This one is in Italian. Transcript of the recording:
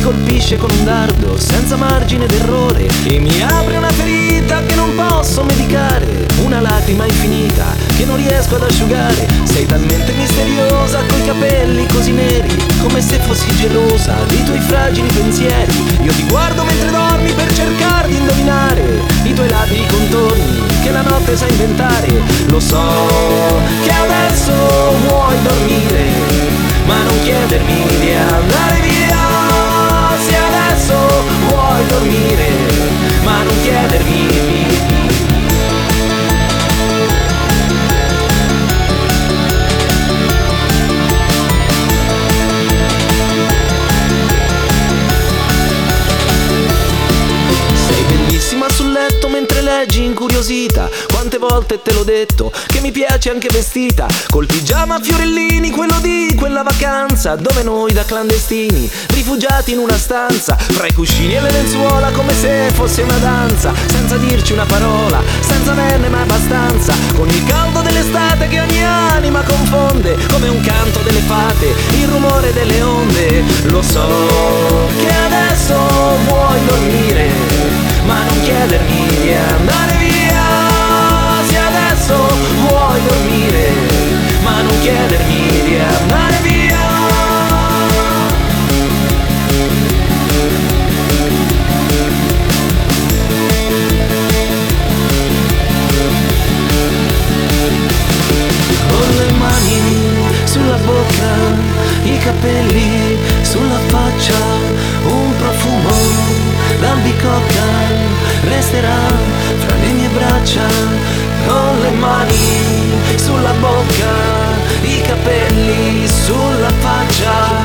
colpisce con un dardo senza margine d'errore e mi apre una ferita che non posso medicare, una lacrima infinita che non riesco ad asciugare. Sei talmente misteriosa coi capelli così neri, come se fossi gelosa dei tuoi fragili pensieri. Io ti guardo mentre dormi per cercare di indovinare i tuoi labili contorni che la notte sa inventare. Lo so che adesso vuoi dormire, ma non chiedermi di andare via. Se adesso vuoi dormire, ma non chiedermi di... sul letto mentre leggi incuriosita. Quante volte te l'ho detto che mi piace anche vestita col pigiama a fiorellini, quello di quella vacanza dove noi da clandestini, rifugiati in una stanza, fra i cuscini e le lenzuola, come se fosse una danza, senza dirci una parola, senza averne mai abbastanza, con il caldo dell'estate che ogni anima confonde, come un canto delle fate, il rumore delle onde. Lo so che adesso vuoi dormire, ma non chiedermi di andare via. Se adesso vuoi dormire, ma non chiedermi di andare via. Con le mani sulla bocca, i capelli sulla faccia, un profumo d'albicocca resterà fra le mie braccia. Con le mani sulla bocca, i capelli sulla faccia.